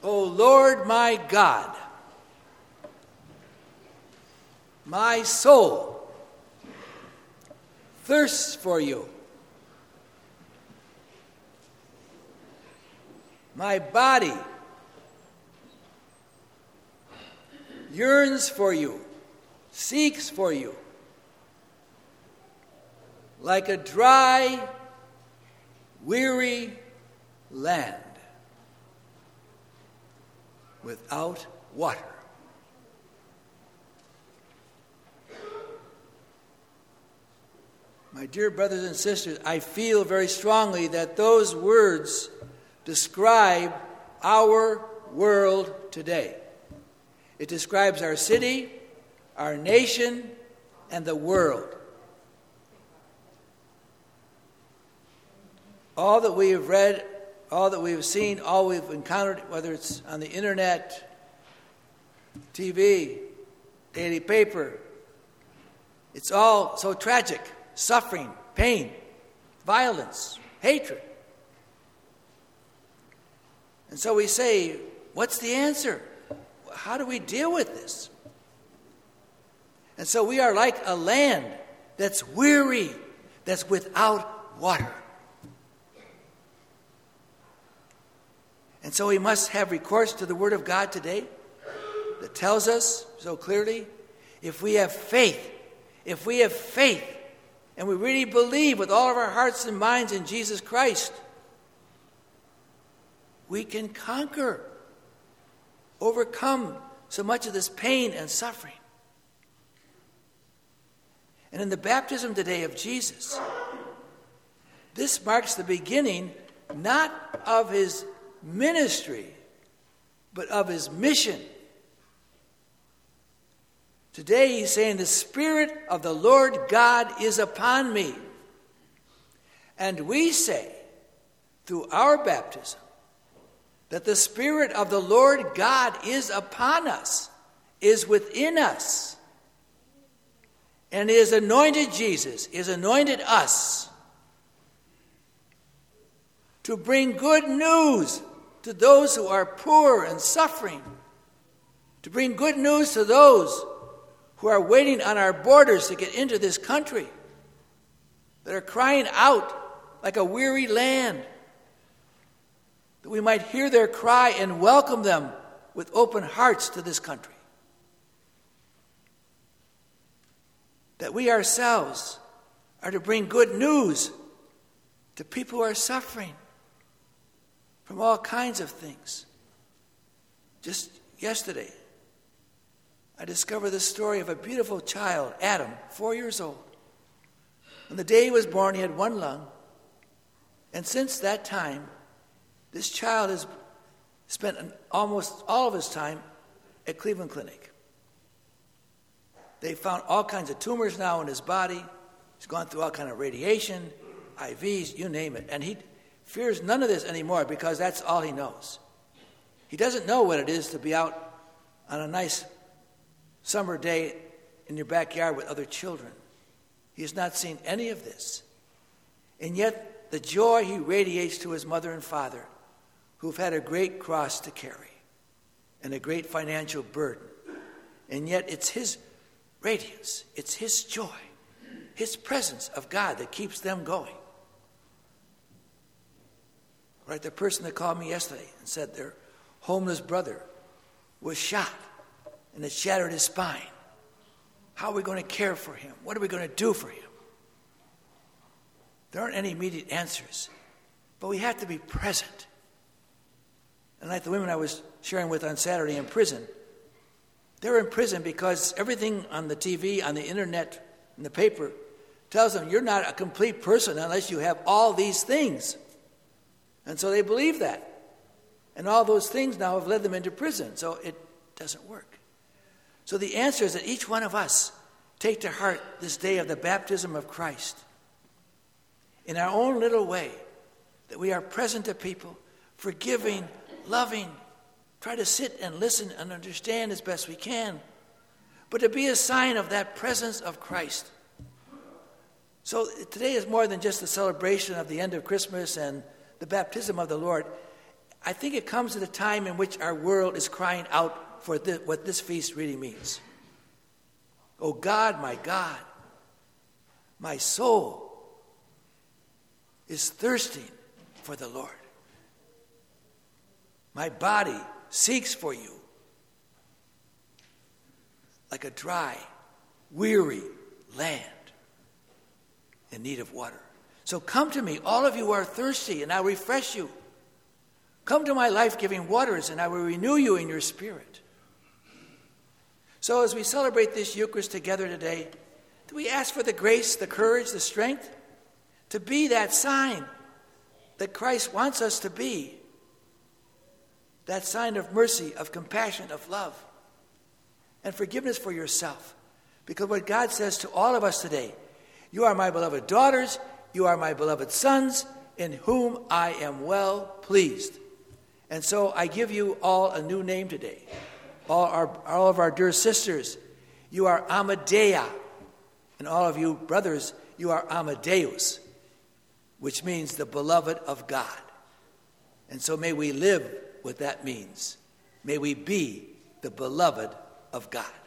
O Lord my God, my soul thirsts for you. My body yearns for you, seeks for you, like a dry, weary land without water. My dear brothers and sisters, I feel very strongly that those words describe our world today. It describes our city, our nation, and the world. All that we have read, all that we have seen, all we've encountered, whether it's on the internet, TV, daily paper, it's all so tragic. Suffering, pain, violence, hatred. And so we say, what's the answer? How do we deal with this? And so we are like a land that's weary, that's without water. And so we must have recourse to the Word of God today that tells us so clearly, if we have faith, and we really believe with all of our hearts and minds in Jesus Christ, we can conquer, overcome so much of this pain and suffering. And in the baptism today of Jesus, this marks the beginning not of his ministry, but of his mission. Today he's saying, the Spirit of the Lord God is upon me. And we say, through our baptism, that the Spirit of the Lord God is upon us, is within us. And he has anointed Jesus, he has anointed us to bring good news to those who are poor and suffering, to bring good news to those who are waiting on our borders to get into this country, that are crying out like a weary land, that we might hear their cry and welcome them with open hearts to this country. That we ourselves are to bring good news to people who are suffering from all kinds of things. Just yesterday, I discovered the story of a beautiful child, Adam, 4 years old. On the day he was born, he had one lung. And since that time, this child has spent almost all of his time at Cleveland Clinic. They found all kinds of tumors now in his body. He's gone through all kinds of radiation, IVs, you name it. And he fears none of this anymore because that's all he knows. He doesn't know what it is to be out on a nice summer day in your backyard with other children. He has not seen any of this. And yet the joy he radiates to his mother and father, who've had a great cross to carry and a great financial burden. And yet it's his radiance, it's his joy, his presence of God that keeps them going. Right, the person that called me yesterday and said their homeless brother was shot and it shattered his spine. How are we going to care for him? What are we going to do for him? There aren't any immediate answers, but we have to be present. And like the women I was sharing with on Saturday in prison, they're in prison because everything on the TV, on the internet, in the paper tells them you're not a complete person unless you have all these things. And so they believe that. And all those things now have led them into prison, so it doesn't work. So the answer is that each one of us take to heart this day of the baptism of Christ in our own little way, that we are present to people, forgiving, loving, try to sit and listen and understand as best we can, but to be a sign of that presence of Christ. So today is more than just the celebration of the end of Christmas and the baptism of the Lord. I think it comes at a time in which our world is crying out for what this feast really means. Oh God, my soul is thirsting for the Lord. My body seeks for you like a dry, weary land in need of water. So come to me, all of you who are thirsty, and I'll refresh you. Come to my life-giving waters, and I will renew you in your spirit. So as we celebrate this Eucharist together today, do we ask for the grace, the courage, the strength to be that sign that Christ wants us to be, that sign of mercy, of compassion, of love, and forgiveness for yourself. Because what God says to all of us today, you are my beloved daughters, you are my beloved sons, in whom I am well pleased. And so I give you all a new name today. All of our dear sisters, you are Amadea. And all of you brothers, you are Amadeus, which means the beloved of God. And so may we live what that means. May we be the beloved of God.